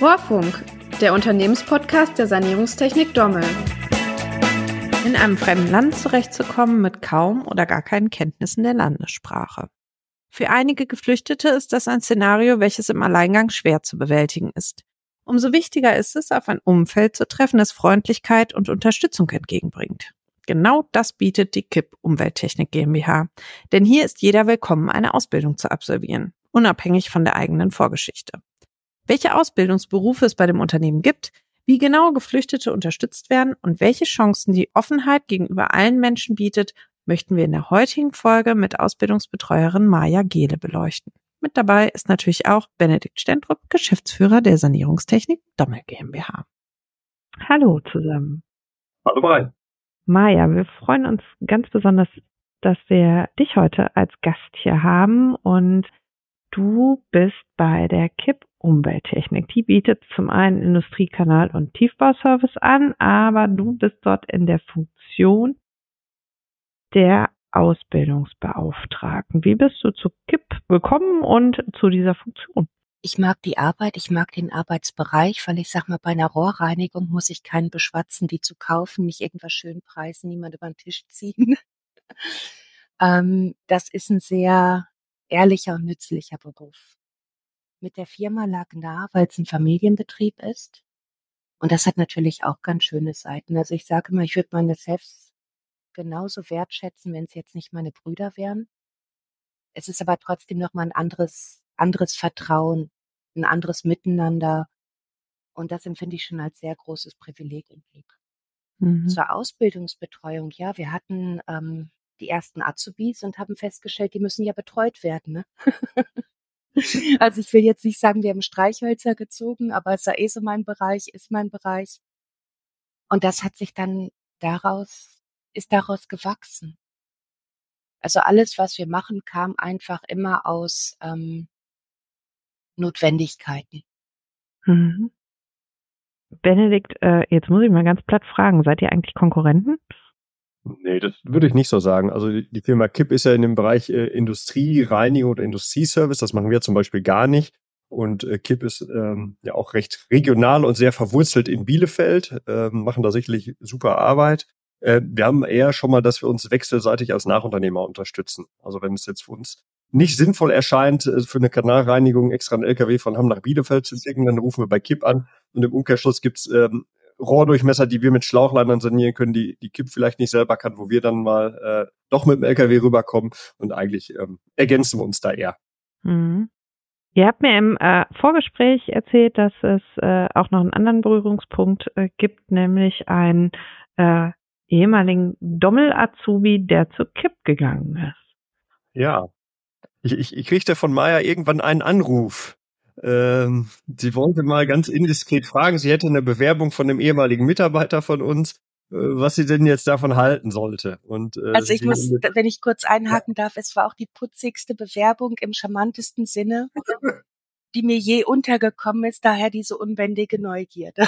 Rohrfunk, der Unternehmenspodcast der Sanierungstechnik Dommel. In einem fremden Land zurechtzukommen mit kaum oder gar keinen Kenntnissen der Landessprache. Für einige Geflüchtete ist das ein Szenario, welches im Alleingang schwer zu bewältigen ist. Umso wichtiger ist es, auf ein Umfeld zu treffen, das Freundlichkeit und Unterstützung entgegenbringt. Genau das bietet die KIP Umwelttechnik GmbH. Denn hier ist jeder willkommen, eine Ausbildung zu absolvieren, unabhängig von der eigenen Vorgeschichte. Welche Ausbildungsberufe es bei dem Unternehmen gibt, wie genau Geflüchtete unterstützt werden und welche Chancen die Offenheit gegenüber allen Menschen bietet, möchten wir in der heutigen Folge mit Ausbildungsbetreuerin Maja Gehle beleuchten. Mit dabei ist natürlich auch Benedikt Stendrup, Geschäftsführer der Sanierungstechnik Dommel GmbH. Hallo zusammen. Hallo Brian. Maja, wir freuen uns ganz besonders, dass wir dich heute als Gast hier haben und du bist bei der KIP Umwelttechnik. Die bietet zum einen Industriekanal- und Tiefbauservice an, aber du bist dort in der Funktion der Ausbildungsbeauftragten. Wie bist du zu KIP gekommen und zu dieser Funktion? Ich mag die Arbeit, ich mag den Arbeitsbereich, weil ich sag mal, bei einer Rohrreinigung muss ich keinen beschwatzen, die zu kaufen, nicht irgendwas schön preisen, niemand über den Tisch ziehen. Das ist ein sehr ehrlicher und nützlicher Beruf. Mit der Firma lag nah, weil es ein Familienbetrieb ist. Und das hat natürlich auch ganz schöne Seiten. Also ich sage immer, ich würde meine Chefs genauso wertschätzen, wenn es jetzt nicht meine Brüder wären. Es ist aber trotzdem nochmal ein anderes Vertrauen, ein anderes Miteinander. Und das empfinde ich schon als sehr großes Privileg und Glück. Zur Ausbildungsbetreuung, ja, wir hatten die ersten Azubis und haben festgestellt, die müssen ja betreut werden. Ne? Also ich will jetzt nicht sagen, wir haben Streichhölzer gezogen, aber es ist mein Bereich. Und das hat sich dann daraus gewachsen. Also alles, was wir machen, kam einfach immer aus Notwendigkeiten. Mhm. Benedikt, jetzt muss ich mal ganz platt fragen, seid ihr eigentlich Konkurrenten? Nee, das würde ich nicht so sagen. Also die Firma KIP ist ja in dem Bereich Industriereinigung oder Industrieservice. Das machen wir zum Beispiel gar nicht. Und KIP ist ja auch recht regional und sehr verwurzelt in Bielefeld, machen da sicherlich super Arbeit. Wir haben eher schon mal, dass wir uns wechselseitig als Nachunternehmer unterstützen. Also wenn es jetzt für uns nicht sinnvoll erscheint, für eine Kanalreinigung extra einen LKW von Hamm nach Bielefeld zu schicken, dann rufen wir bei KIP an. Und im Umkehrschluss gibt's Rohrdurchmesser, die wir mit Schlauchleitern sanieren können, die KIP vielleicht nicht selber kann, wo wir dann mal doch mit dem LKW rüberkommen. Und eigentlich ergänzen wir uns da eher. Mhm. Ihr habt mir im Vorgespräch erzählt, dass es auch noch einen anderen Berührungspunkt gibt, nämlich einen ehemaligen Dommel-Azubi, der zu KIP gegangen ist. Ja, ich kriegte von Maja irgendwann einen Anruf. Sie wollte mal ganz indiskret fragen, sie hätte eine Bewerbung von einem ehemaligen Mitarbeiter von uns, was sie denn jetzt davon halten sollte. Und, also ich muss, wenn ich kurz einhaken darf, es war auch die putzigste Bewerbung im charmantesten Sinne, die mir je untergekommen ist, daher diese unbändige Neugierde.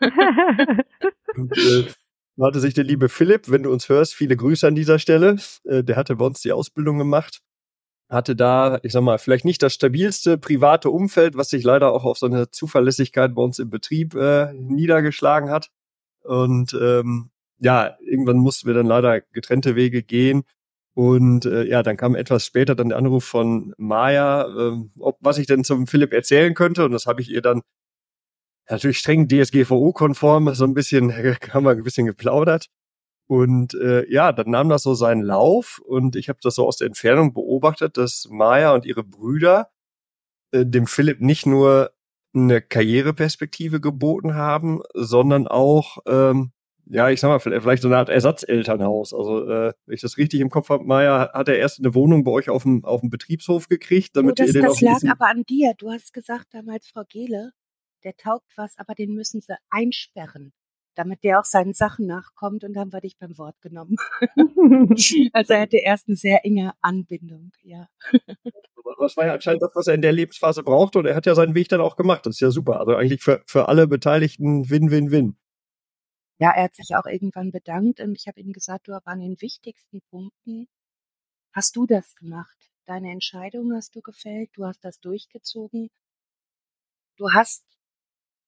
Und, hatte sich der liebe Philipp, wenn du uns hörst, viele Grüße an dieser Stelle, der hatte bei uns die Ausbildung gemacht, hatte da, ich sag mal, vielleicht nicht das stabilste private Umfeld, was sich leider auch auf so eine Zuverlässigkeit bei uns im Betrieb niedergeschlagen hat. Und ja, irgendwann mussten wir dann leider getrennte Wege gehen. Und ja, dann kam etwas später dann der Anruf von Maja, was ich denn zum Philipp erzählen könnte. Und das habe ich ihr dann natürlich streng DSGVO-konform so ein bisschen, haben wir ein bisschen geplaudert. Und ja, dann nahm das so seinen Lauf und ich habe das so aus der Entfernung beobachtet, dass Maja und ihre Brüder dem Philipp nicht nur eine Karriereperspektive geboten haben, sondern auch, ja, ich sag mal, vielleicht so eine Art Ersatzelternhaus. Also, wenn ich das richtig im Kopf habe, Maja, hat er erst eine Wohnung bei euch auf dem Betriebshof gekriegt, damit ihr den Das auch ein lag bisschen... aber an dir. Du hast gesagt damals, Frau Gehle, der taugt was, aber den müssen sie einsperren, damit der auch seinen Sachen nachkommt. Und dann haben wir dich beim Wort genommen. Also er hatte erst eine sehr enge Anbindung, ja. Das war ja anscheinend das, was er in der Lebensphase brauchte und er hat ja seinen Weg dann auch gemacht. Das ist ja super. Also eigentlich für alle Beteiligten Win-Win-Win. Ja, er hat sich auch irgendwann bedankt und ich habe ihm gesagt, du, aber an den wichtigsten Punkten hast du das gemacht. Deine Entscheidung hast du gefällt, du hast das durchgezogen. Du hast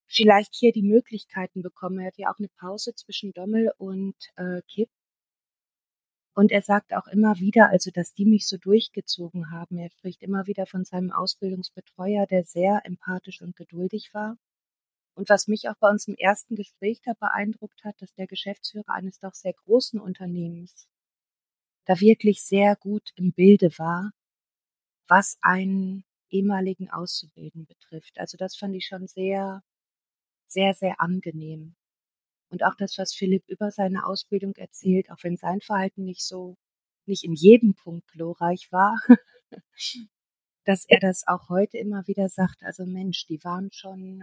vielleicht hier die Möglichkeiten bekommen. Er hat ja auch eine Pause zwischen Dommel und Kipp. Und er sagt auch immer wieder, also dass die mich so durchgezogen haben. Er spricht immer wieder von seinem Ausbildungsbetreuer, der sehr empathisch und geduldig war. Und was mich auch bei uns im ersten Gespräch da beeindruckt hat, dass der Geschäftsführer eines doch sehr großen Unternehmens da wirklich sehr gut im Bilde war, was einen ehemaligen Auszubildenden betrifft. Also das fand ich schon sehr, sehr, sehr angenehm. Und auch das, was Philipp über seine Ausbildung erzählt, auch wenn sein Verhalten nicht in jedem Punkt glorreich war, dass er das auch heute immer wieder sagt, also Mensch, die waren schon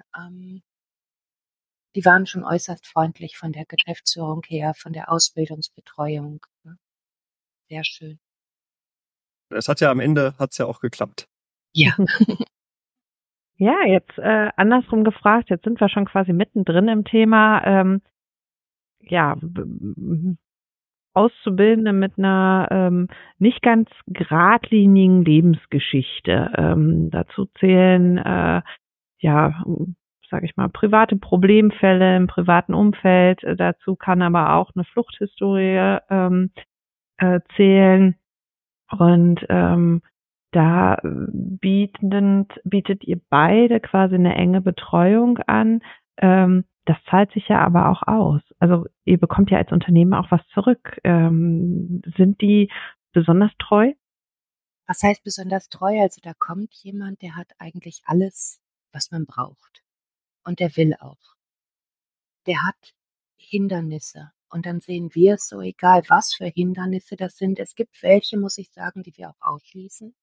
äußerst freundlich von der Geschäftsführung her, von der Ausbildungsbetreuung. Ne? Sehr schön. Es hat ja am Ende auch geklappt. Ja. Ja, jetzt andersrum gefragt, jetzt sind wir schon quasi mittendrin im Thema, Auszubildende mit einer nicht ganz geradlinigen Lebensgeschichte. Dazu zählen, sage ich mal, private Problemfälle im privaten Umfeld. Dazu kann aber auch eine Fluchthistorie zählen. Und da bietet ihr beide quasi eine enge Betreuung an. Das zahlt sich ja aber auch aus. Also ihr bekommt ja als Unternehmen auch was zurück. Sind die besonders treu? Was heißt besonders treu? Also da kommt jemand, der hat eigentlich alles, was man braucht. Und der will auch. Der hat Hindernisse. Und dann sehen wir es so, egal was für Hindernisse das sind. Es gibt welche, muss ich sagen, die wir auch ausschließen.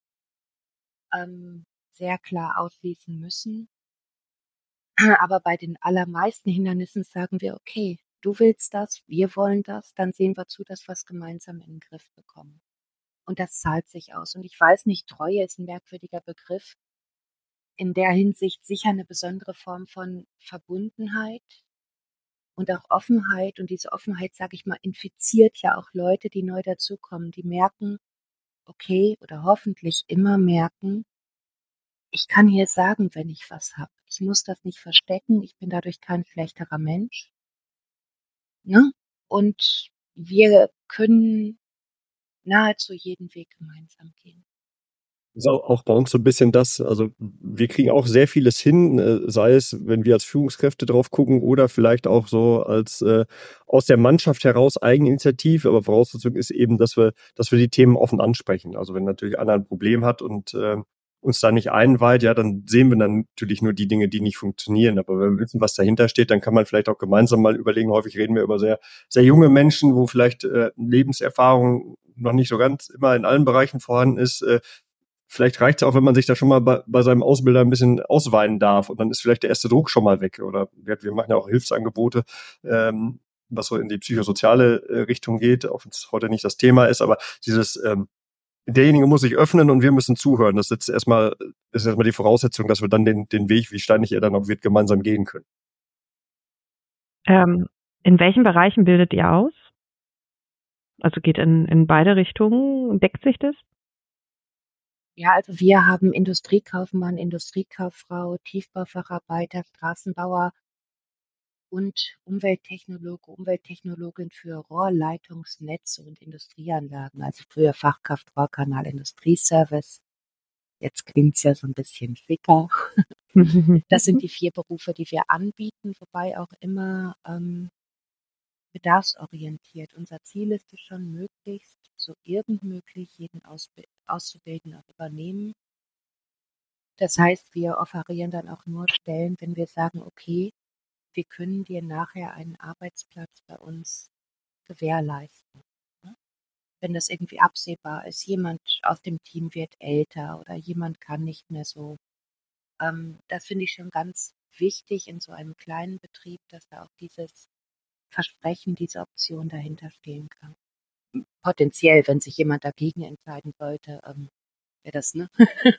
Sehr klar ausschließen müssen. Aber bei den allermeisten Hindernissen sagen wir, okay, du willst das, wir wollen das, dann sehen wir zu, dass wir es gemeinsam in den Griff bekommen. Und das zahlt sich aus. Und ich weiß nicht, Treue ist ein merkwürdiger Begriff. In der Hinsicht sicher eine besondere Form von Verbundenheit und auch Offenheit. Und diese Offenheit, sage ich mal, infiziert ja auch Leute, die neu dazukommen, die merken, okay, oder hoffentlich immer merken, ich kann hier sagen, wenn ich was habe. Ich muss das nicht verstecken. Ich bin dadurch kein schlechterer Mensch. Ne? Und wir können nahezu jeden Weg gemeinsam gehen. Das ist auch bei uns so ein bisschen das, also wir kriegen auch sehr vieles hin, sei es, wenn wir als Führungskräfte drauf gucken oder vielleicht auch so als aus der Mannschaft heraus Eigeninitiative, aber Voraussetzung ist eben, dass wir die Themen offen ansprechen. Also wenn natürlich einer ein Problem hat und uns da nicht einweiht, ja, dann sehen wir dann natürlich nur die Dinge, die nicht funktionieren. Aber wenn wir wissen, was dahinter steht, dann kann man vielleicht auch gemeinsam mal überlegen. Häufig reden wir über sehr, sehr junge Menschen, wo vielleicht Lebenserfahrung noch nicht so ganz immer in allen Bereichen vorhanden ist. Vielleicht reicht es auch, wenn man sich da schon mal bei seinem Ausbilder ein bisschen ausweinen darf und dann ist vielleicht der erste Druck schon mal weg. Oder wir machen ja auch Hilfsangebote, was so in die psychosoziale Richtung geht, auch wenn es heute nicht das Thema ist, aber dieses derjenige muss sich öffnen und wir müssen zuhören. Das ist erstmal die Voraussetzung, dass wir dann den Weg, wie steinig er dann auch wird, gemeinsam gehen können. In welchen Bereichen bildet ihr aus? Also geht in beide Richtungen, deckt sich das? Ja, also wir haben Industriekaufmann, Industriekauffrau, Tiefbaufacharbeiter, Straßenbauer und Umwelttechnologin für Rohrleitungsnetze und Industrieanlagen, also früher Fachkraft Rohrkanal Industrieservice. Jetzt klingt's ja so ein bisschen schicker. Das sind die 4 Berufe, die wir anbieten, wobei auch immer bedarfsorientiert. Unser Ziel ist es schon, möglichst so irgend möglich jeden Auszubildenden auch übernehmen. Das heißt, wir offerieren dann auch nur Stellen, wenn wir sagen, okay, wir können dir nachher einen Arbeitsplatz bei uns gewährleisten. Ne? Wenn das irgendwie absehbar ist, jemand aus dem Team wird älter oder jemand kann nicht mehr so. Das finde ich schon ganz wichtig in so einem kleinen Betrieb, dass da auch dieses Versprechen, diese Option dahinter stehen kann. Potenziell, wenn sich jemand dagegen entscheiden sollte, wäre das, ne?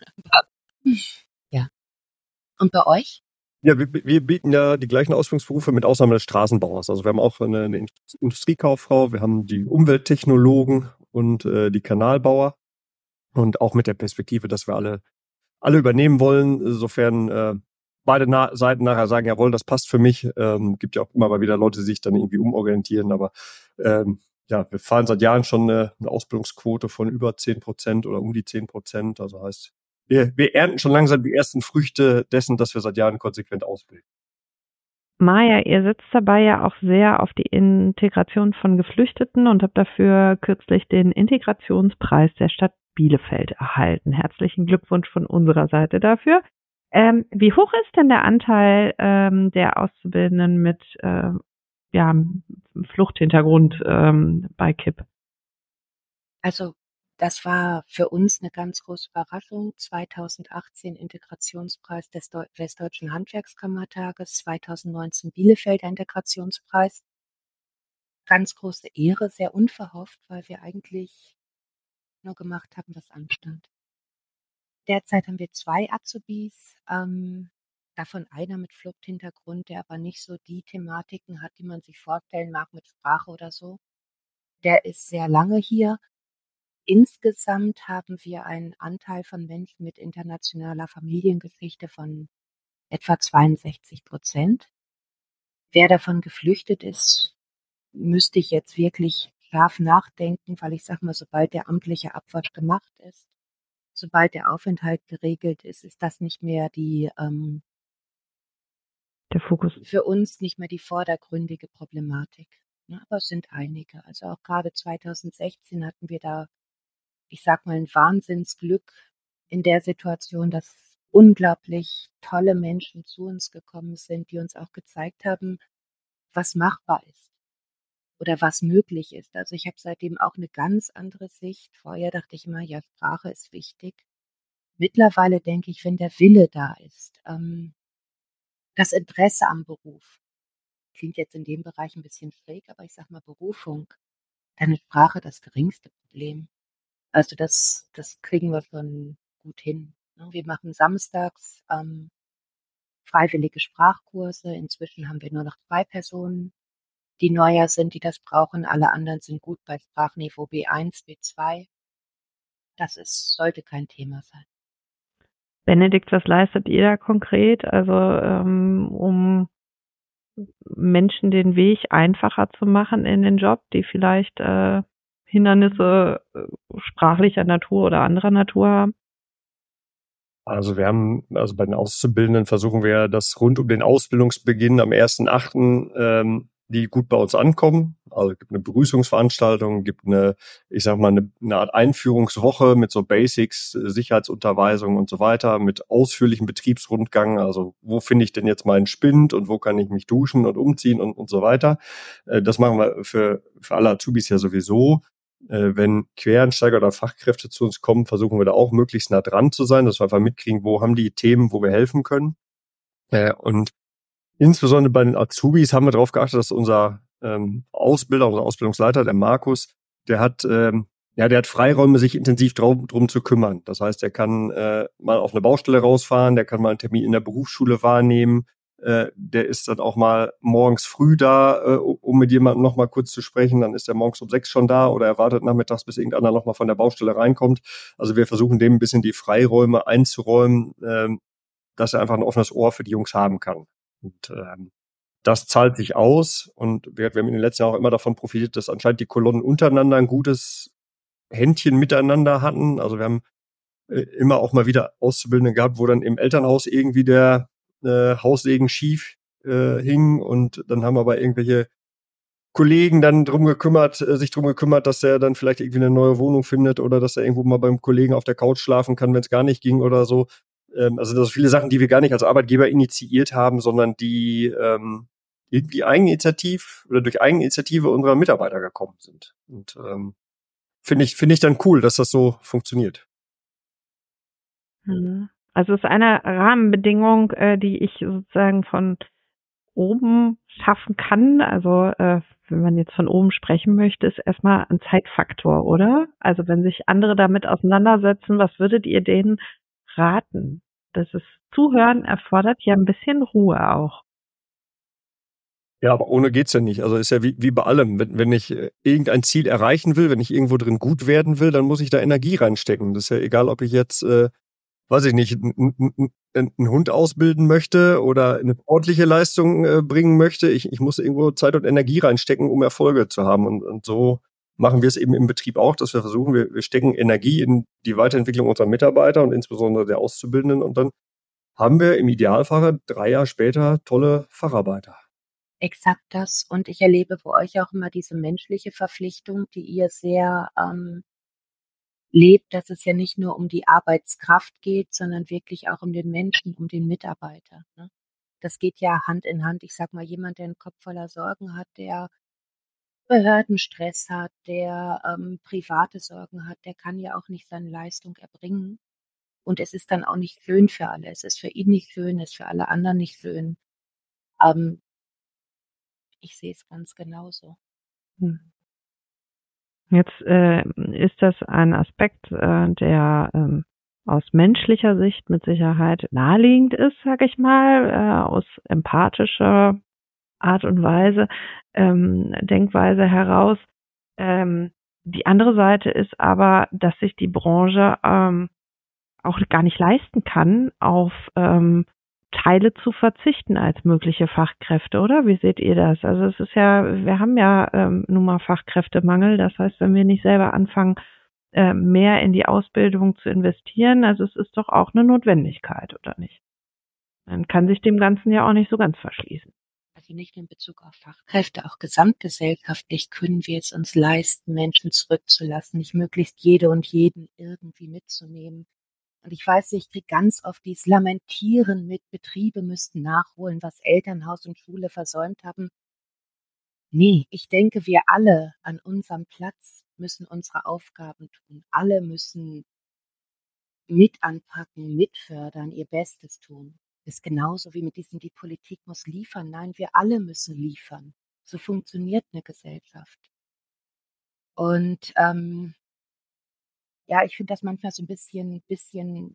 Ja. Und bei euch? Ja, wir bieten ja die gleichen Ausbildungsberufe mit Ausnahme des Straßenbauers. Also wir haben auch eine Industriekauffrau, wir haben die Umwelttechnologen und die Kanalbauer und auch mit der Perspektive, dass wir alle übernehmen wollen, sofern beide Seiten nachher sagen, jawohl, das passt für mich. Gibt ja auch immer mal wieder Leute, die sich dann irgendwie umorientieren, aber ja, wir fahren seit Jahren schon eine Ausbildungsquote von über 10% oder um die 10%. Also heißt, wir ernten schon langsam die ersten Früchte dessen, dass wir seit Jahren konsequent ausbilden. Maja, ihr setzt dabei ja auch sehr auf die Integration von Geflüchteten und habt dafür kürzlich den Integrationspreis der Stadt Bielefeld erhalten. Herzlichen Glückwunsch von unserer Seite dafür. Wie hoch ist denn der Anteil der Auszubildenden mit Fluchthintergrund bei KIP? Also das war für uns eine ganz große Überraschung. 2018 Integrationspreis des Westdeutschen Handwerkskammertages, 2019 Bielefelder Integrationspreis. Ganz große Ehre, sehr unverhofft, weil wir eigentlich nur gemacht haben, was anstand. Derzeit haben wir 2 Azubis, davon einer mit Fluchthintergrund, der aber nicht so die Thematiken hat, die man sich vorstellen mag mit Sprache oder so. Der ist sehr lange hier. Insgesamt haben wir einen Anteil von Menschen mit internationaler Familiengeschichte von etwa 62%. Wer davon geflüchtet ist, müsste ich jetzt wirklich scharf nachdenken, weil ich sage mal, sobald der amtliche Abwasch gemacht ist, sobald der Aufenthalt geregelt ist, ist das nicht mehr der Fokus. Für uns nicht mehr die vordergründige Problematik. Ne? Aber es sind einige. Also auch gerade 2016 hatten wir da, ich sag mal, ein Wahnsinnsglück in der Situation, dass unglaublich tolle Menschen zu uns gekommen sind, die uns auch gezeigt haben, was machbar ist oder was möglich ist. Also ich habe seitdem auch eine ganz andere Sicht. Vorher dachte ich immer, ja, Sprache ist wichtig. Mittlerweile denke ich, wenn der Wille da ist, das Interesse am Beruf, klingt jetzt in dem Bereich ein bisschen schräg, aber ich sag mal Berufung, dann ist Sprache das geringste Problem. Also das kriegen wir schon gut hin. Wir machen samstags freiwillige Sprachkurse. Inzwischen haben wir nur noch 2 Personen, die neuer sind, die das brauchen. Alle anderen sind gut bei Sprachniveau B1, B2. Sollte kein Thema sein. Benedikt, was leistet ihr da konkret? Also um Menschen den Weg einfacher zu machen in den Job, die vielleicht Hindernisse sprachlicher Natur oder anderer Natur haben? Also bei den Auszubildenden versuchen wir, dass rund um den Ausbildungsbeginn am 1.8. Die gut bei uns ankommen. Also es gibt eine Begrüßungsveranstaltung, gibt eine Art Einführungswoche mit so Basics, Sicherheitsunterweisung und so weiter, mit ausführlichem Betriebsrundgang. Also wo finde ich denn jetzt meinen Spind und wo kann ich mich duschen und umziehen und so weiter. Das machen wir für alle Azubis ja sowieso. Wenn Quereinsteiger oder Fachkräfte zu uns kommen, versuchen wir da auch möglichst nah dran zu sein, dass wir einfach mitkriegen, wo haben die Themen, wo wir helfen können. Und insbesondere bei den Azubis haben wir darauf geachtet, dass unser unser Ausbildungsleiter, der Markus, der hat Freiräume, sich intensiv drum zu kümmern. Das heißt, er kann mal auf eine Baustelle rausfahren, der kann mal einen Termin in der Berufsschule wahrnehmen, der ist dann auch mal morgens früh da, um mit jemandem noch mal kurz zu sprechen. Dann ist er morgens um 6 schon da oder er wartet nachmittags, bis irgendeiner noch mal von der Baustelle reinkommt. Also wir versuchen dem ein bisschen die Freiräume einzuräumen, dass er einfach ein offenes Ohr für die Jungs haben kann. Und das zahlt sich aus. Und wir haben in den letzten Jahren auch immer davon profitiert, dass anscheinend die Kolonnen untereinander ein gutes Händchen miteinander hatten. Also wir haben immer auch mal wieder Auszubildende gehabt, wo dann im Elternhaus irgendwie der Haussegen schief hing und dann haben aber irgendwelche Kollegen dann sich drum gekümmert, dass er dann vielleicht irgendwie eine neue Wohnung findet oder dass er irgendwo mal beim Kollegen auf der Couch schlafen kann, wenn es gar nicht ging oder so. Also das sind viele Sachen, die wir gar nicht als Arbeitgeber initiiert haben, sondern die irgendwie durch Eigeninitiative unserer Mitarbeiter gekommen sind. Und finde ich dann cool, dass das so funktioniert. Also es ist eine Rahmenbedingung, die ich sozusagen von oben schaffen kann. Also wenn man jetzt von oben sprechen möchte, ist erstmal ein Zeitfaktor, oder? Also wenn sich andere damit auseinandersetzen, was würdet ihr denen raten? Das ist Zuhören erfordert ja ein bisschen Ruhe auch. Ja, aber ohne geht's ja nicht. Also ist ja wie bei allem. Wenn ich irgendein Ziel erreichen will, wenn ich irgendwo drin gut werden will, dann muss ich da Energie reinstecken. Das ist ja egal, ob ich jetzt weiß ich nicht, einen Hund ausbilden möchte oder eine sportliche Leistung bringen möchte. Ich muss irgendwo Zeit und Energie reinstecken, um Erfolge zu haben. Und so machen wir es eben im Betrieb auch, dass wir versuchen, wir stecken Energie in die Weiterentwicklung unserer Mitarbeiter und insbesondere der Auszubildenden. Und dann haben wir im Idealfall 3 Jahre später tolle Facharbeiter. Exakt das. Und ich erlebe bei euch auch immer diese menschliche Verpflichtung, die ihr sehr lebt, dass es ja nicht nur um die Arbeitskraft geht, sondern wirklich auch um den Menschen, um den Mitarbeiter. Ne? Das geht ja Hand in Hand. Ich sag mal, jemand, der einen Kopf voller Sorgen hat, der Behördenstress hat, der private Sorgen hat, der kann ja auch nicht seine Leistung erbringen. Und es ist dann auch nicht schön für alle. Es ist für ihn nicht schön, es ist für alle anderen nicht schön. Ich sehe es ganz genauso. Jetzt ist das ein Aspekt, der aus menschlicher Sicht mit Sicherheit naheliegend ist, sag ich mal, aus empathischer Art und Weise, Denkweise heraus. Die andere Seite ist aber, dass sich die Branche auch gar nicht leisten kann, auf Teile zu verzichten als mögliche Fachkräfte, oder? Wie seht ihr das? Also es ist ja, wir haben ja nun mal Fachkräftemangel. Das heißt, wenn wir nicht selber anfangen, mehr in die Ausbildung zu investieren, also es ist doch auch eine Notwendigkeit, oder nicht? Man kann sich dem Ganzen ja auch nicht so ganz verschließen. Also nicht in Bezug auf Fachkräfte, auch gesamtgesellschaftlich können wir es uns leisten, Menschen zurückzulassen, nicht möglichst jede und jeden irgendwie mitzunehmen. Und ich weiß, ich kriege ganz oft dieses Lamentieren mit, Betriebe müssten nachholen, was Elternhaus und Schule versäumt haben. Nee, ich denke, wir alle an unserem Platz müssen unsere Aufgaben tun. Alle müssen mit anpacken, mitfördern, ihr Bestes tun. Das ist genauso wie mit diesem, die Politik muss liefern. Nein, wir alle müssen liefern. So funktioniert eine Gesellschaft. Und ja, ich finde das manchmal so ein bisschen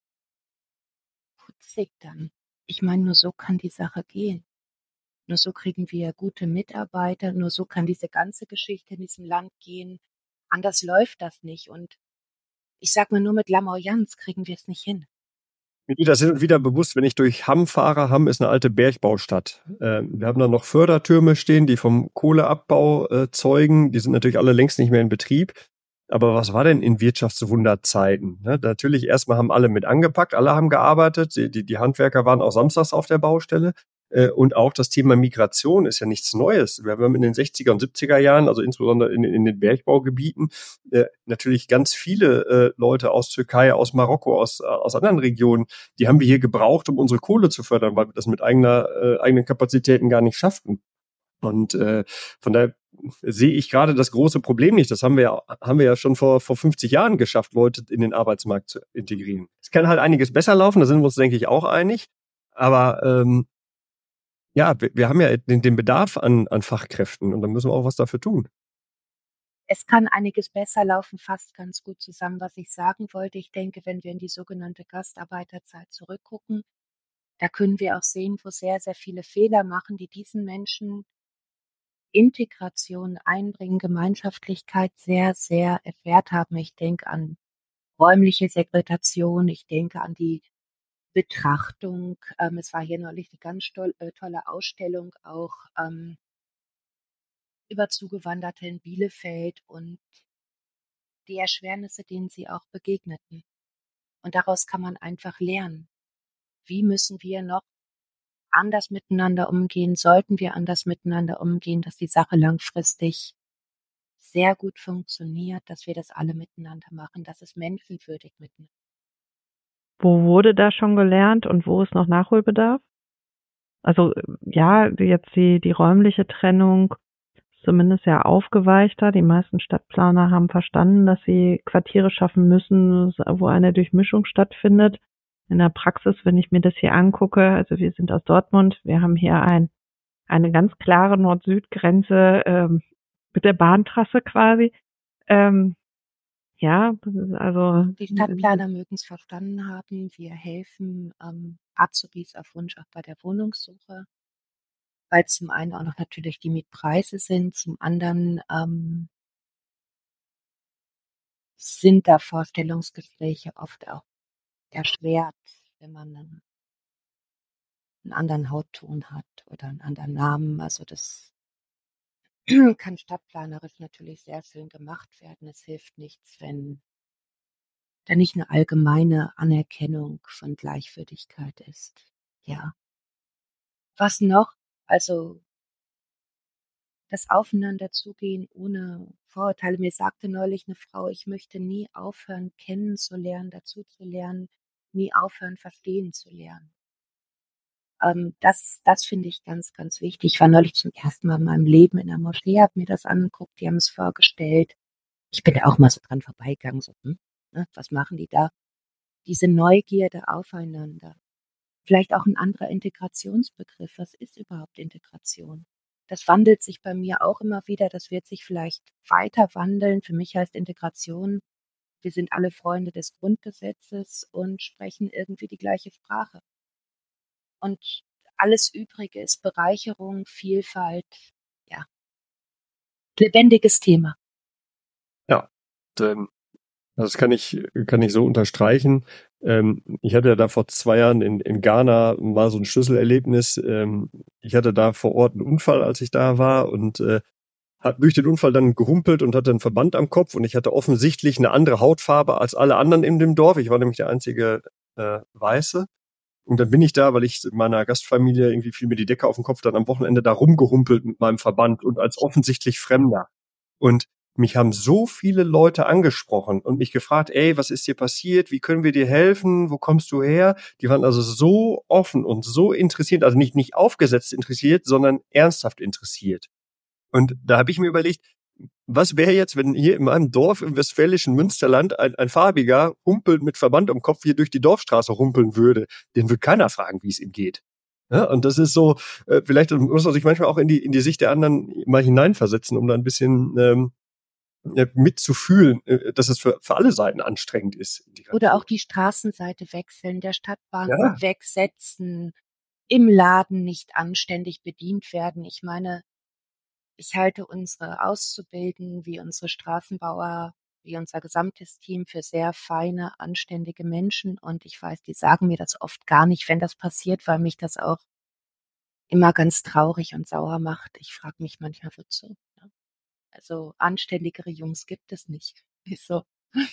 putzig dann. Ich meine, nur so kann die Sache gehen. Nur so kriegen wir gute Mitarbeiter, nur so kann diese ganze Geschichte in diesem Land gehen. Anders läuft das nicht. Und ich sag mal, nur mit Lamoyanz kriegen wir es nicht hin. Mir wird das hin und wieder bewusst, wenn ich durch Hamm fahre. Hamm ist eine alte Bergbaustadt. Wir haben da noch Fördertürme stehen, die vom Kohleabbau zeugen. Die sind natürlich alle längst nicht mehr in Betrieb. Aber was war denn in Wirtschaftswunderzeiten? Ne? Natürlich, erstmal haben alle mit angepackt, alle haben gearbeitet. Die Handwerker waren auch samstags auf der Baustelle. Und auch das Thema Migration ist ja nichts Neues. Wir haben in den 60er und 70er Jahren, also insbesondere in den Bergbaugebieten, natürlich ganz viele Leute aus Türkei, aus Marokko, aus anderen Regionen, die haben wir hier gebraucht, um unsere Kohle zu fördern, weil wir das mit eigenen Kapazitäten gar nicht schafften. Und von daher sehe ich gerade das große Problem nicht. Das haben wir ja schon vor 50 Jahren geschafft, Leute in den Arbeitsmarkt zu integrieren. Es kann halt einiges besser laufen, da sind wir uns, denke ich, auch einig. Aber ja, wir haben ja den Bedarf an Fachkräften und dann müssen wir auch was dafür tun. Es kann einiges besser laufen, fasst ganz gut zusammen, was ich sagen wollte. Ich denke, wenn wir in die sogenannte Gastarbeiterzeit zurückgucken, da können wir auch sehen, wo sehr, sehr viele Fehler machen, die diesen Menschen Integration einbringen, Gemeinschaftlichkeit sehr, sehr erschwert haben. Ich denke an räumliche Segregation, ich denke an die Betrachtung. Es war hier neulich eine ganz tolle Ausstellung auch über Zugewanderte in Bielefeld und die Erschwernisse, denen sie auch begegneten. Und daraus kann man einfach lernen. Wie müssen wir noch anders miteinander umgehen? Sollten wir anders miteinander umgehen, dass die Sache langfristig sehr gut funktioniert, dass wir das alle miteinander machen, dass es menschenwürdig miteinander. Wo wurde da schon gelernt und wo ist noch Nachholbedarf? Also ja, jetzt die räumliche Trennung ist zumindest ja aufgeweichter. Die meisten Stadtplaner haben verstanden, dass sie Quartiere schaffen müssen, wo eine Durchmischung stattfindet. In der Praxis, wenn ich mir das hier angucke, also wir sind aus Dortmund, wir haben hier eine ganz klare Nord-Süd-Grenze mit der Bahntrasse quasi. Ja, also Die Stadtplaner mögen es verstanden haben. Wir helfen Azubis auf Wunsch auch bei der Wohnungssuche, weil zum einen auch noch natürlich die Mietpreise sind, zum anderen sind da Vorstellungsgespräche oft auch erschwert, wenn man einen anderen Hautton hat oder einen anderen Namen. Also das kann stadtplanerisch natürlich sehr schön gemacht werden. Es hilft nichts, wenn da nicht eine allgemeine Anerkennung von Gleichwürdigkeit ist. Ja. Was noch? Also das Aufeinanderzugehen ohne Vorurteile. Mir sagte neulich eine Frau, ich möchte nie aufhören, kennenzulernen, dazuzulernen, nie aufhören, verstehen zu lernen. Das finde ich ganz, ganz wichtig. Ich war neulich zum ersten Mal in meinem Leben in der Moschee, habe mir das angeguckt, die haben es vorgestellt. Ich bin da auch mal so dran vorbeigegangen, so, ne, was machen die da? Diese Neugierde aufeinander. Vielleicht auch ein anderer Integrationsbegriff. Was ist überhaupt Integration? Das wandelt sich bei mir auch immer wieder. Das wird sich vielleicht weiter wandeln. Für mich heißt Integration, wir sind alle Freunde des Grundgesetzes und sprechen irgendwie die gleiche Sprache. Und alles Übrige ist Bereicherung, Vielfalt, ja, lebendiges Thema. Ja, das kann ich so unterstreichen. Ich hatte ja da vor 2 Jahren in Ghana mal so ein Schlüsselerlebnis. Ich hatte da vor Ort einen Unfall, als ich da war und hat durch den Unfall dann gehumpelt und hatte einen Verband am Kopf und ich hatte offensichtlich eine andere Hautfarbe als alle anderen in dem Dorf. Ich war nämlich der einzige Weiße. Und dann bin ich da, weil ich in meiner Gastfamilie irgendwie fiel mir die Decke auf den Kopf, dann am Wochenende da rumgehumpelt mit meinem Verband und als offensichtlich Fremder. Und mich haben so viele Leute angesprochen und mich gefragt, ey, was ist dir passiert? Wie können wir dir helfen? Wo kommst du her? Die waren also so offen und so interessiert, also nicht aufgesetzt interessiert, sondern ernsthaft interessiert. Und da habe ich mir überlegt, was wäre jetzt, wenn hier in meinem Dorf im westfälischen Münsterland ein Farbiger humpelnd mit Verband am Kopf hier durch die Dorfstraße humpeln würde? Den wird keiner fragen, wie es ihm geht. Ja, und das ist so, vielleicht muss man sich manchmal auch in die Sicht der anderen mal hineinversetzen, um da ein bisschen mitzufühlen, dass es für alle Seiten anstrengend ist. Oder auch die Straßenseite wechseln, der Stadtbahn Ja. wegsetzen, im Laden nicht anständig bedient werden. Ich meine, ich halte unsere Auszubildenden, wie unsere Straßenbauer, wie unser gesamtes Team für sehr feine, anständige Menschen. Und ich weiß, die sagen mir das oft gar nicht, wenn das passiert, weil mich das auch immer ganz traurig und sauer macht. Ich frage mich manchmal, wozu? Ne? Also anständigere Jungs gibt es nicht. Ist so.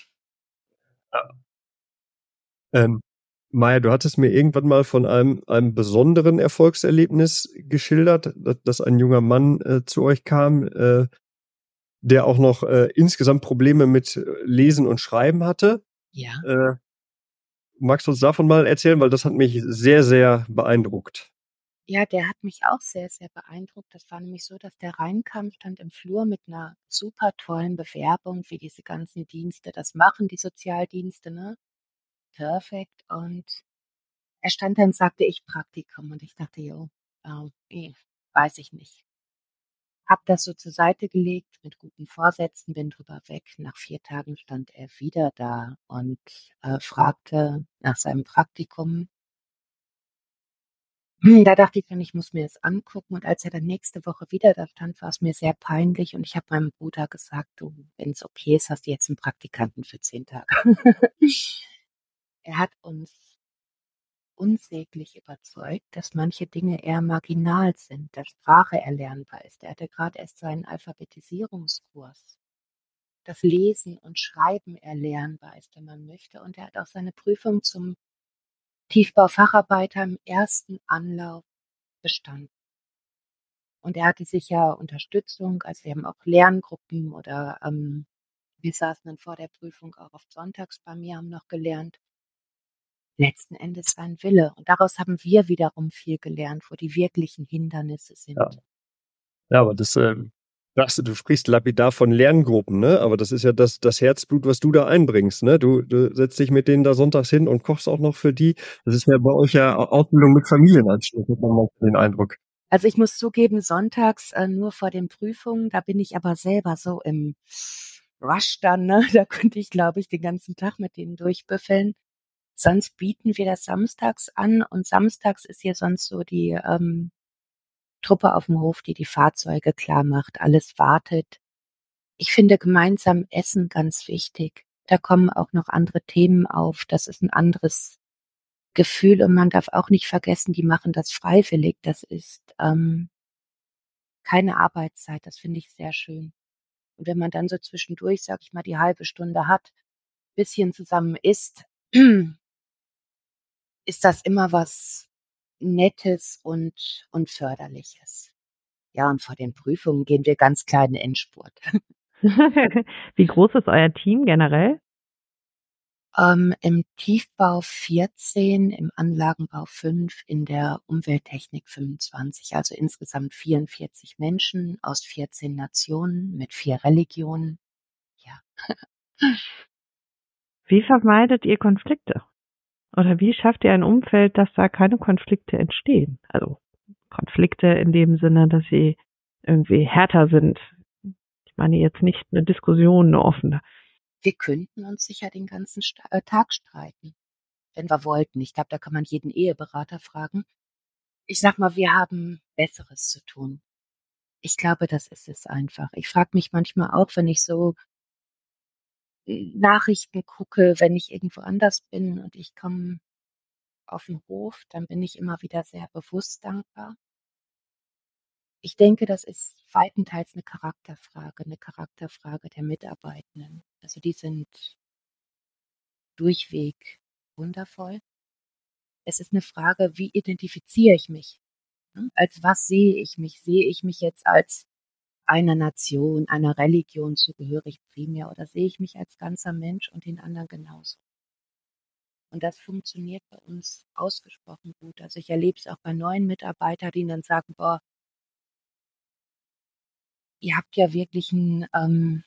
Maja, du hattest mir irgendwann mal von einem besonderen Erfolgserlebnis geschildert, dass ein junger Mann zu euch kam, der auch noch insgesamt Probleme mit Lesen und Schreiben hatte. Ja. Magst du uns davon mal erzählen? Weil das hat mich sehr, sehr beeindruckt. Ja, der hat mich auch sehr, sehr beeindruckt. Das war nämlich so, dass der reinkam, stand im Flur mit einer super tollen Bewerbung, wie diese ganzen Dienste das machen, die Sozialdienste, ne? Perfekt. Und er stand da und sagte, ich Praktikum. Und ich dachte, jo, weiß ich nicht. Hab das so zur Seite gelegt mit guten Vorsätzen, bin drüber weg. Nach 4 Tagen stand er wieder da und fragte nach seinem Praktikum. Da dachte ich dann, ich muss mir das angucken. Und als er dann nächste Woche wieder da stand, war es mir sehr peinlich. Und ich habe meinem Bruder gesagt, du, wenn es okay ist, hast du jetzt einen Praktikanten für 10 Tage. Er hat uns unsäglich überzeugt, dass manche Dinge eher marginal sind, dass Sprache erlernbar ist. Er hatte gerade erst seinen Alphabetisierungskurs, dass Lesen und Schreiben erlernbar ist, wenn man möchte. Und er hat auch seine Prüfung zum Tiefbaufacharbeiter im ersten Anlauf bestanden. Und er hatte sicher Unterstützung, also wir haben auch Lerngruppen oder wir saßen dann vor der Prüfung auch oft sonntags bei mir, haben noch gelernt. Letzten Endes sein Wille. Und daraus haben wir wiederum viel gelernt, wo die wirklichen Hindernisse sind. Ja, aber du sprichst lapidar von Lerngruppen, ne? Aber das ist ja das Herzblut, was du da einbringst, ne? Du setzt dich mit denen da sonntags hin und kochst auch noch für die. Das ist ja bei euch ja Ausbildung mit Familienanschluss, hat man mal den Eindruck. Also ich muss zugeben, sonntags nur vor den Prüfungen, da bin ich aber selber so im Rush dann, ne? Da könnte ich, glaube ich, den ganzen Tag mit denen durchbüffeln. Sonst bieten wir das samstags an und samstags ist hier sonst so die Truppe auf dem Hof, die Fahrzeuge klar macht, alles wartet. Ich finde gemeinsam Essen ganz wichtig. Da kommen auch noch andere Themen auf. Das ist ein anderes Gefühl und man darf auch nicht vergessen, die machen das freiwillig. Das ist keine Arbeitszeit. Das finde ich sehr schön. Und wenn man dann so zwischendurch, sag ich mal, die halbe Stunde hat, bisschen zusammen isst, ist das immer was Nettes und Förderliches. Ja, und vor den Prüfungen gehen wir ganz klar in den Endspurt. Wie groß ist euer Team generell? Im Tiefbau 14, im Anlagenbau 5, in der Umwelttechnik 25, also insgesamt 44 Menschen aus 14 Nationen mit 4 Religionen. Ja. Wie vermeidet ihr Konflikte? Oder wie schafft ihr ein Umfeld, dass da keine Konflikte entstehen? Also Konflikte in dem Sinne, dass sie irgendwie härter sind. Ich meine jetzt nicht eine Diskussion, eine offene. Wir könnten uns sicher den ganzen Tag streiten, wenn wir wollten. Ich glaube, da kann man jeden Eheberater fragen. Ich sag mal, wir haben Besseres zu tun. Ich glaube, das ist es einfach. Ich frage mich manchmal auch, wenn ich so Nachrichten gucke, wenn ich irgendwo anders bin und ich komme auf den Hof, dann bin ich immer wieder sehr bewusst dankbar. Ich denke, das ist weitenteils eine Charakterfrage der Mitarbeitenden. Also die sind durchweg wundervoll. Es ist eine Frage, wie identifiziere ich mich? Als was sehe ich mich? Sehe ich mich jetzt als einer Nation, einer Religion zugehörig primär oder sehe ich mich als ganzer Mensch und den anderen genauso? Und das funktioniert bei uns ausgesprochen gut. Also ich erlebe es auch bei neuen Mitarbeitern, die dann sagen, boah, ihr habt ja wirklich einen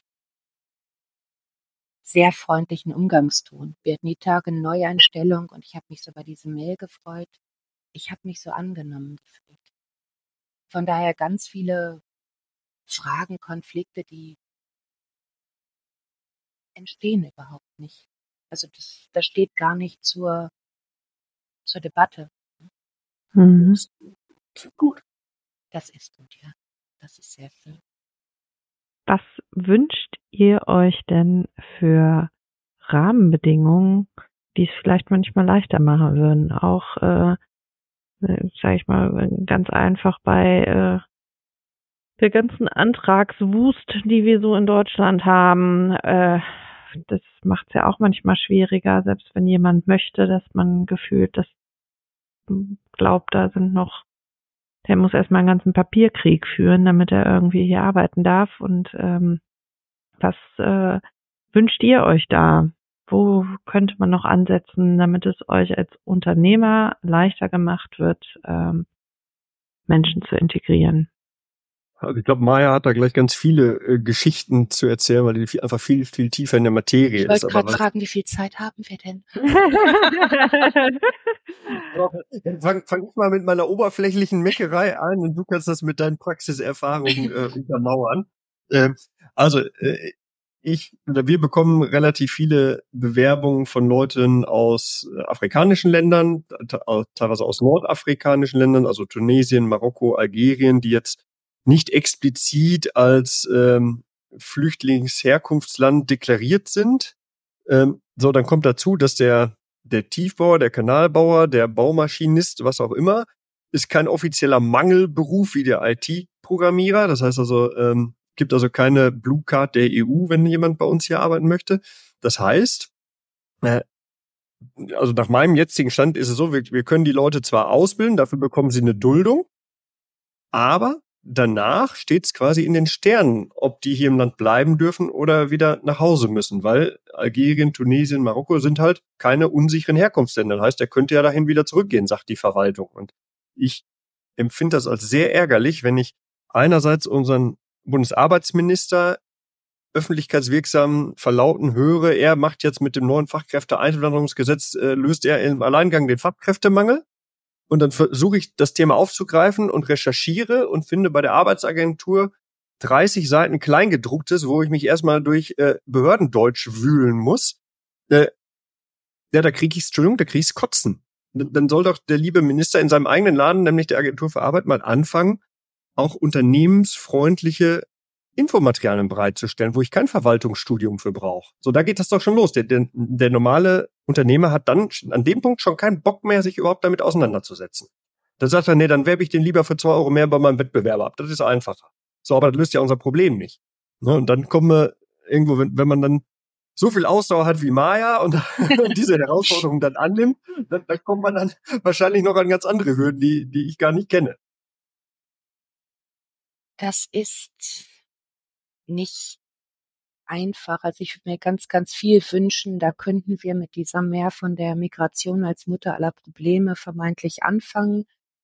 sehr freundlichen Umgangston. Wir hatten die Tage eine Neueinstellung und ich habe mich so bei diesem Mail gefreut. Ich habe mich so angenommen gefühlt. Von daher ganz viele Fragen, Konflikte, die entstehen überhaupt nicht. Also das steht gar nicht zur Debatte. Mhm. Das ist gut. Das ist gut, ja. Das ist sehr schön. Was wünscht ihr euch denn für Rahmenbedingungen, die es vielleicht manchmal leichter machen würden? Auch, sage ich mal, ganz einfach bei der ganzen Antragswust, die wir so in Deutschland haben. Das macht es ja auch manchmal schwieriger, selbst wenn jemand möchte, dass man gefühlt, das glaubt, da sind noch, der muss erstmal einen ganzen Papierkrieg führen, damit er irgendwie hier arbeiten darf. Und was wünscht ihr euch da? Wo könnte man noch ansetzen, damit es euch als Unternehmer leichter gemacht wird, Menschen zu integrieren? Also ich glaube, Maya hat da gleich ganz viele Geschichten zu erzählen, weil die einfach viel, viel tiefer in der Materie Ich ist. wollte gerade fragen, wie viel Zeit haben wir denn? Fang ich mal mit meiner oberflächlichen Meckerei an und du kannst das mit deinen Praxiserfahrungen untermauern. Wir bekommen relativ viele Bewerbungen von Leuten aus afrikanischen Ländern, teilweise aus nordafrikanischen Ländern, also Tunesien, Marokko, Algerien, die jetzt nicht explizit als Flüchtlingsherkunftsland deklariert sind. So, dann kommt dazu, dass der Tiefbauer, der Kanalbauer, der Baumaschinist, was auch immer, ist kein offizieller Mangelberuf wie der IT-Programmierer. Das heißt also, gibt also keine Blue Card der EU, wenn jemand bei uns hier arbeiten möchte. Das heißt, also nach meinem jetzigen Stand ist es so, wir können die Leute zwar ausbilden, dafür bekommen sie eine Duldung, aber danach steht es quasi in den Sternen, ob die hier im Land bleiben dürfen oder wieder nach Hause müssen, weil Algerien, Tunesien, Marokko sind halt keine unsicheren Herkunftsländer. Das heißt, er könnte ja dahin wieder zurückgehen, sagt die Verwaltung. Und ich empfinde das als sehr ärgerlich, wenn ich einerseits unseren Bundesarbeitsminister öffentlichkeitswirksam verlauten höre, er macht jetzt mit dem neuen Fachkräfteeinwanderungsgesetz, löst er im Alleingang den Fachkräftemangel. Und dann versuche ich, das Thema aufzugreifen und recherchiere und finde bei der Arbeitsagentur 30 Seiten Kleingedrucktes, wo ich mich erstmal durch Behördendeutsch wühlen muss. Da kriege ich's kotzen. Dann soll doch der liebe Minister in seinem eigenen Laden, nämlich der Agentur für Arbeit, mal anfangen, auch unternehmensfreundliche Infomaterialien bereitzustellen, wo ich kein Verwaltungsstudium für brauche. So, da geht das doch schon los. Der normale Unternehmer hat dann an dem Punkt schon keinen Bock mehr, sich überhaupt damit auseinanderzusetzen. Da sagt er, nee, dann werbe ich den lieber für 2 Euro mehr bei meinem Wettbewerber ab. Das ist einfacher. So, aber das löst ja unser Problem nicht. Ne? Und dann kommen wir irgendwo, wenn man dann so viel Ausdauer hat wie Maya und diese Herausforderung dann annimmt, dann kommt man dann wahrscheinlich noch an ganz andere Hürden, die ich gar nicht kenne. Das ist nicht einfach. Also ich würde mir ganz, ganz viel wünschen. Da könnten wir mit dieser mehr von der Migration als Mutter aller Probleme vermeintlich anfangen.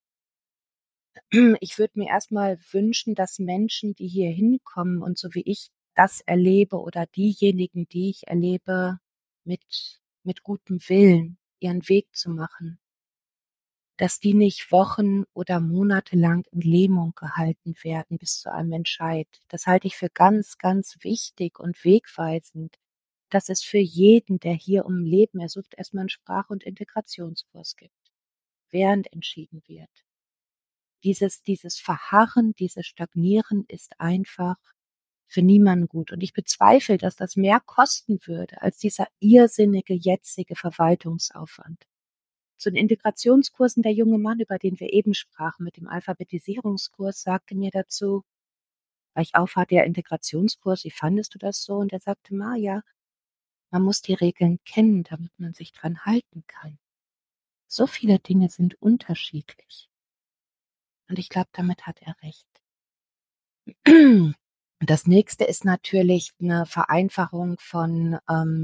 Ich würde mir erstmal wünschen, dass Menschen, die hier hinkommen und so wie ich das erlebe oder diejenigen, die ich erlebe, mit gutem Willen ihren Weg zu machen, dass die nicht Wochen oder Monate lang in Lähmung gehalten werden bis zu einem Entscheid. Das halte ich für ganz, ganz wichtig und wegweisend, dass es für jeden, der hier um Leben ersucht, erstmal einen Sprach- und Integrationskurs gibt, während entschieden wird. Dieses Verharren, dieses Stagnieren ist einfach für niemanden gut. Und ich bezweifle, dass das mehr kosten würde als dieser irrsinnige jetzige Verwaltungsaufwand. Zu den Integrationskursen, der junge Mann, über den wir eben sprachen, mit dem Alphabetisierungskurs, sagte mir dazu, weil ich aufhatte, ja, Integrationskurs, wie fandest du das so? Und er sagte, Maja, man muss die Regeln kennen, damit man sich dran halten kann. So viele Dinge sind unterschiedlich. Und ich glaube, damit hat er recht. Das nächste ist natürlich eine Vereinfachung von,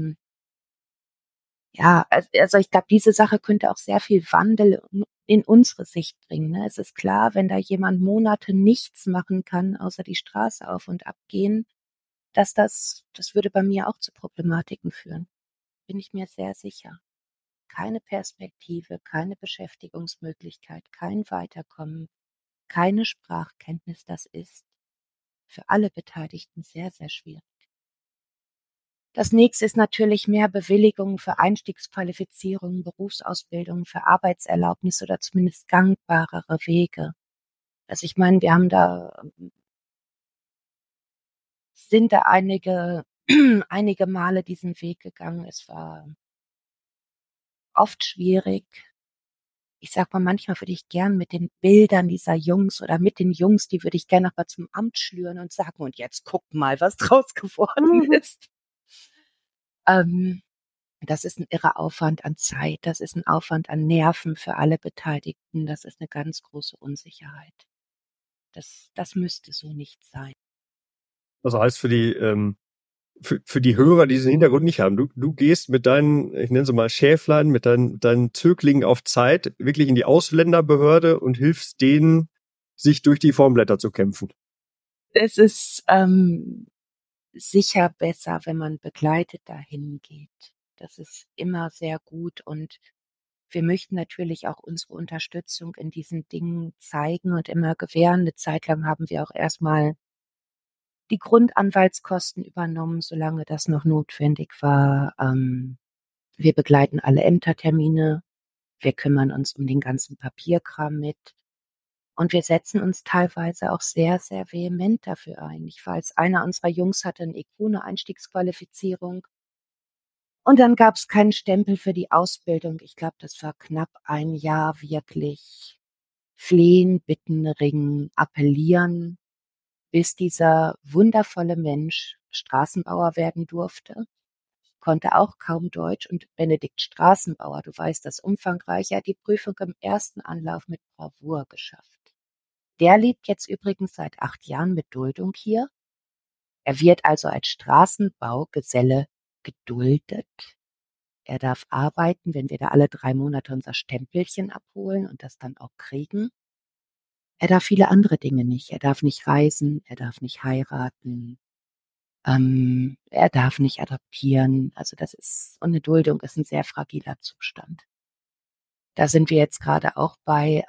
also ich glaube, diese Sache könnte auch sehr viel Wandel in unsere Sicht bringen. Ne? Es ist klar, wenn da jemand Monate nichts machen kann, außer die Straße auf und ab gehen, dass das würde bei mir auch zu Problematiken führen. Bin ich mir sehr sicher. Keine Perspektive, keine Beschäftigungsmöglichkeit, kein Weiterkommen, keine Sprachkenntnis, das ist für alle Beteiligten sehr, sehr schwierig. Das nächste ist natürlich mehr Bewilligungen für Einstiegsqualifizierungen, Berufsausbildungen, für Arbeitserlaubnis oder zumindest gangbarere Wege. Also ich meine, sind da einige Male diesen Weg gegangen. Es war oft schwierig. Ich sag mal, manchmal würde ich gern mit den Bildern dieser Jungs oder mit den Jungs, die würde ich gerne noch mal zum Amt schlüren und sagen, und jetzt guck mal, was draus geworden ist. Das ist ein irrer Aufwand an Zeit, das ist ein Aufwand an Nerven für alle Beteiligten, das ist eine ganz große Unsicherheit. Das müsste so nicht sein. Das heißt für die Hörer, die diesen Hintergrund nicht haben, du gehst mit deinen, ich nenne sie mal Schäflein, mit deinen Zöglingen auf Zeit wirklich in die Ausländerbehörde und hilfst denen, sich durch die Formblätter zu kämpfen. Es ist sicher besser, wenn man begleitet dahin geht. Das ist immer sehr gut und wir möchten natürlich auch unsere Unterstützung in diesen Dingen zeigen und immer gewähren. Eine Zeit lang haben wir auch erstmal die Grundanwaltskosten übernommen, solange das noch notwendig war. Wir begleiten alle Ämtertermine. Wir kümmern uns um den ganzen Papierkram mit. Und wir setzen uns teilweise auch sehr, sehr vehement dafür ein. Ich weiß, einer unserer Jungs hatte eine Ikone-Einstiegsqualifizierung. Und dann gab es keinen Stempel für die Ausbildung. Ich glaube, das war knapp ein Jahr wirklich flehen, bitten, ringen, appellieren, bis dieser wundervolle Mensch Straßenbauer werden durfte, konnte auch kaum Deutsch und Benedikt Straßenbauer, du weißt das umfangreich, hat die Prüfung im ersten Anlauf mit Bravour geschafft. Der lebt jetzt übrigens seit 8 Jahren mit Duldung hier. Er wird also als Straßenbaugeselle geduldet. Er darf arbeiten, wenn wir da alle 3 Monate unser Stempelchen abholen und das dann auch kriegen. Er darf viele andere Dinge nicht. Er darf nicht reisen, er darf nicht heiraten, er darf nicht adoptieren. Also und eine Duldung ist ein sehr fragiler Zustand. Da sind wir jetzt gerade auch bei,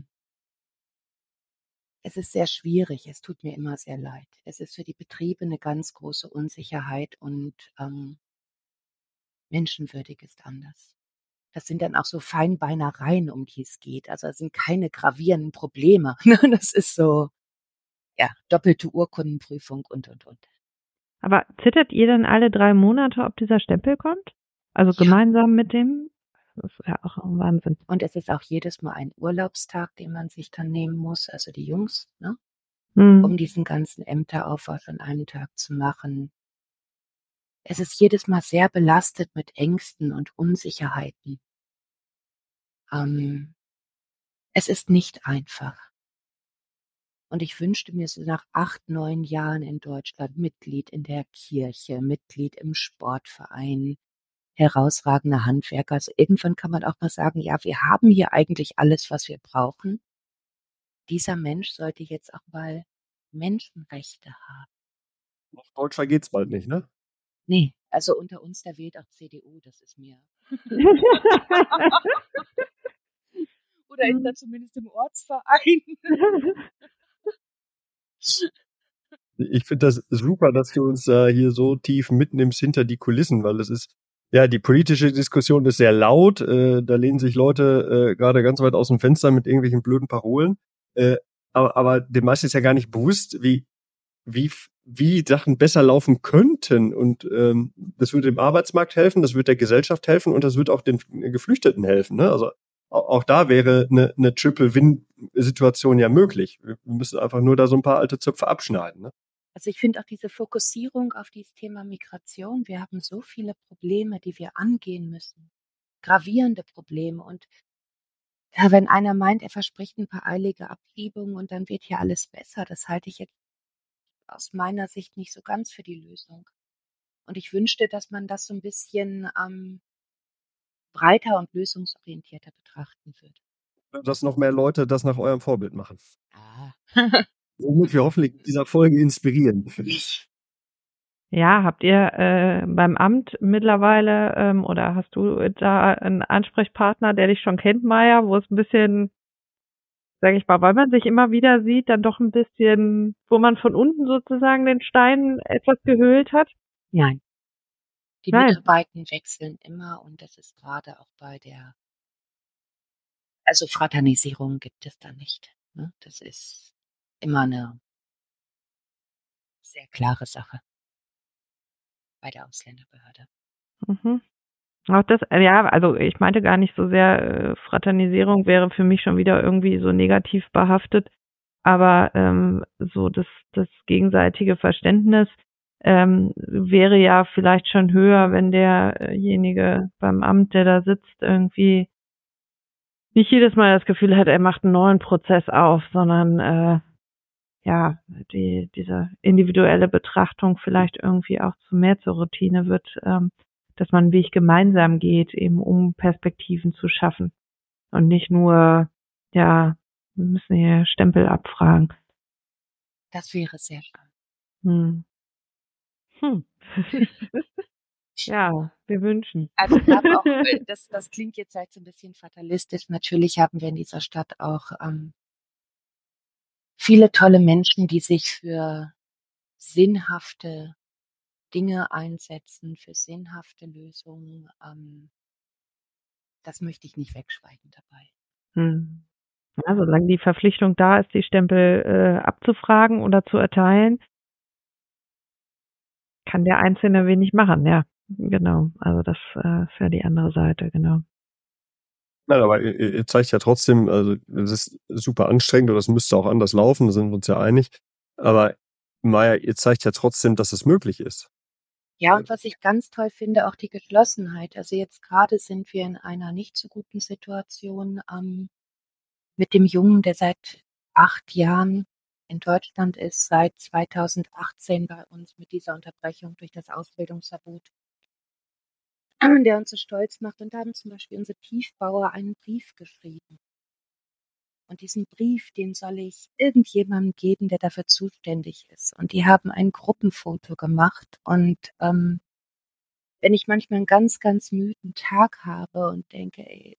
es ist sehr schwierig, es tut mir immer sehr leid. Es ist für die Betriebe eine ganz große Unsicherheit und menschenwürdig ist anders. Das sind dann auch so Feinbeinereien, um die es geht. Also es sind keine gravierenden Probleme. Das ist so, doppelte Urkundenprüfung und. Aber zittert ihr dann alle 3 Monate, ob dieser Stempel kommt? Also Ja. gemeinsam mit dem? Das ist ja auch ein Wahnsinn. Und es ist auch jedes Mal ein Urlaubstag, den man sich dann nehmen muss, also die Jungs, ne? Hm. Um diesen ganzen Ämteraufwand an einem Tag zu machen. Es ist jedes Mal sehr belastet mit Ängsten und Unsicherheiten. Es ist nicht einfach. Und ich wünschte mir so nach 8, 9 Jahren in Deutschland Mitglied in der Kirche, Mitglied im Sportverein, herausragender Handwerker. Also irgendwann kann man auch mal sagen, ja, wir haben hier eigentlich alles, was wir brauchen. Dieser Mensch sollte jetzt auch mal Menschenrechte haben. Noch deutscher geht's bald nicht, ne? Nee, also unter uns, der wählt auch CDU, das ist mir. Oder ist er zumindest im Ortsverein? Ich finde das super, dass du uns hier so tief mitnimmst hinter die Kulissen, weil es ist, ja, die politische Diskussion ist sehr laut, da lehnen sich Leute gerade ganz weit aus dem Fenster mit irgendwelchen blöden Parolen, aber den meisten ist ja gar nicht bewusst, wie Sachen besser laufen könnten und das würde dem Arbeitsmarkt helfen, das wird der Gesellschaft helfen und das wird auch den Geflüchteten helfen, ne? Also auch da wäre eine Triple-Win-Situation ja möglich. Wir müssen einfach nur da so ein paar alte Zöpfe abschneiden, ne? Also ich finde auch diese Fokussierung auf dieses Thema Migration, wir haben so viele Probleme, die wir angehen müssen. Gravierende Probleme. Und ja, wenn einer meint, er verspricht ein paar eilige Abschiebungen und dann wird hier alles besser, das halte ich jetzt aus meiner Sicht nicht so ganz für die Lösung. Und ich wünschte, dass man das so ein bisschen breiter und lösungsorientierter betrachten würde. Dass noch mehr Leute das nach eurem Vorbild machen. Ah. Womit wir hoffentlich in dieser Folge inspirieren. Ja, habt ihr beim Amt mittlerweile oder hast du da einen Ansprechpartner, der dich schon kennt, Maja, wo es ein bisschen, sage ich mal, weil man sich immer wieder sieht, dann doch ein bisschen, wo man von unten sozusagen den Stein etwas gehöhlt hat? Nein. Die Nein. Mitarbeiter wechseln immer und das ist gerade auch also Fraternisierung gibt es da nicht. Ne? Das ist immer eine sehr klare Sache bei der Ausländerbehörde. Mhm. Auch das, ja, also ich meinte gar nicht so sehr, Fraternisierung wäre für mich schon wieder irgendwie so negativ behaftet, aber so das gegenseitige Verständnis wäre ja vielleicht schon höher, wenn derjenige beim Amt, der da sitzt, irgendwie nicht jedes Mal das Gefühl hat, er macht einen neuen Prozess auf, sondern ja, diese individuelle Betrachtung vielleicht irgendwie auch zur Routine wird, dass man einen Weg gemeinsam geht, eben um Perspektiven zu schaffen und nicht nur, ja, wir müssen hier Stempel abfragen. Das wäre sehr schön. Ja, wir wünschen. Also wir haben auch, das klingt jetzt halt so ein bisschen fatalistisch. Natürlich haben wir in dieser Stadt auch viele tolle Menschen, die sich für sinnhafte Dinge einsetzen, für sinnhafte Lösungen. Das möchte ich nicht wegschweigen dabei. Ja, solange die Verpflichtung da ist, die Stempel abzufragen oder zu erteilen, kann der Einzelne wenig machen, ja. Genau. Also das ist ja die andere Seite, genau. Nein, aber ihr zeigt ja trotzdem, also es ist super anstrengend oder es müsste auch anders laufen, da sind wir uns ja einig. Aber Maja, ihr zeigt ja trotzdem, dass es möglich ist. Ja, und was ich ganz toll finde, auch die Geschlossenheit. Also jetzt gerade sind wir in einer nicht so guten Situation mit dem Jungen, der seit 8 Jahren in Deutschland ist, seit 2018 bei uns mit dieser Unterbrechung durch das Ausbildungsverbot, der uns so stolz macht. Und da haben zum Beispiel unsere Tiefbauer einen Brief geschrieben. Und diesen Brief, den soll ich irgendjemandem geben, der dafür zuständig ist. Und die haben ein Gruppenfoto gemacht. Und wenn ich manchmal einen ganz, ganz müden Tag habe und denke, ey,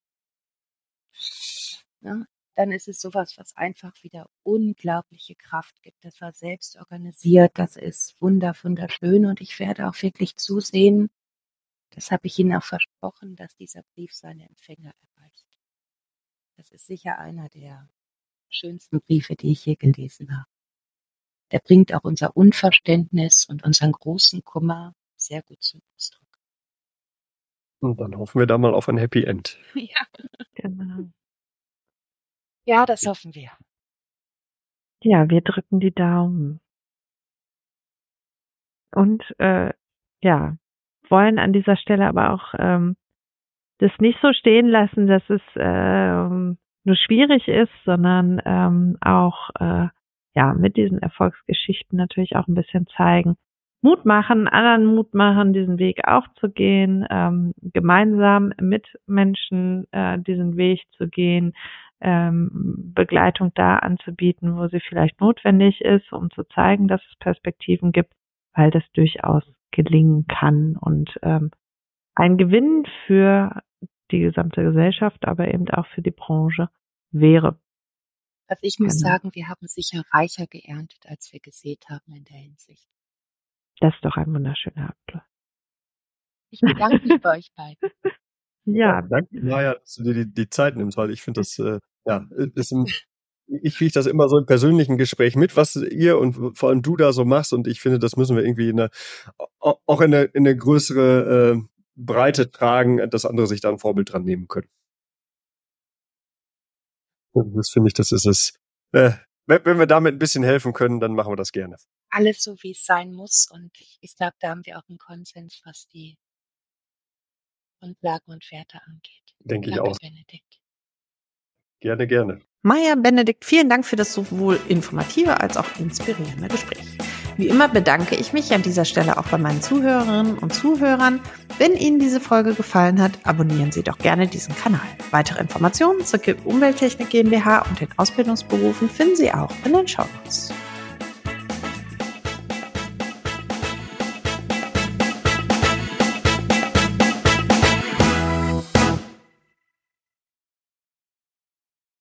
ne, dann ist es sowas, was einfach wieder unglaubliche Kraft gibt. Das war selbst organisiert, das ist wunderschön und ich werde auch wirklich zusehen, das habe ich Ihnen auch versprochen, dass dieser Brief seine Empfänger erreicht. Das ist sicher einer der schönsten Briefe, die ich je gelesen habe. der bringt auch unser Unverständnis und unseren großen Kummer sehr gut zum Ausdruck. Und dann hoffen wir da mal auf ein Happy End. Ja, Genau. ja, das hoffen wir. Ja, wir drücken die Daumen. Und ja, wollen an dieser Stelle aber auch das nicht so stehen lassen, dass es nur schwierig ist, sondern auch ja mit diesen Erfolgsgeschichten natürlich auch ein bisschen zeigen, Mut machen, anderen Mut machen, diesen Weg auch zu gehen, gemeinsam mit Menschen diesen Weg zu gehen, Begleitung da anzubieten, wo sie vielleicht notwendig ist, um zu zeigen, dass es Perspektiven gibt, weil das durchaus gelingen kann und ein Gewinn für die gesamte Gesellschaft, aber eben auch für die Branche wäre. Also ich muss Genau. sagen, wir haben sicher reicher geerntet, als wir gesät haben in der Hinsicht. Das ist doch ein wunderschöner Abschluss. Ich bedanke mich bei euch beiden. Ja, Danke, Maja, dass du dir die Zeit nimmst, weil ich finde das, ich kriege das immer so im persönlichen Gespräch mit, was ihr und vor allem du da so machst, und ich finde, das müssen wir irgendwie auch in eine größere Breite tragen, dass andere sich da ein Vorbild dran nehmen können. Und das finde ich, das ist es. Wenn wir damit ein bisschen helfen können, dann machen wir das gerne. Alles so, wie es sein muss. Und ich glaube, da haben wir auch einen Konsens, was die Grundlagen und Werte angeht. Denke ich Danke, auch. Benedikt. Gerne, gerne. Maja, Benedikt, vielen Dank für das sowohl informative als auch inspirierende Gespräch. Wie immer bedanke ich mich an dieser Stelle auch bei meinen Zuhörerinnen und Zuhörern. Wenn Ihnen diese Folge gefallen hat, abonnieren Sie doch gerne diesen Kanal. Weitere Informationen zur KIP Umwelttechnik GmbH und den Ausbildungsberufen finden Sie auch in den Shownotes.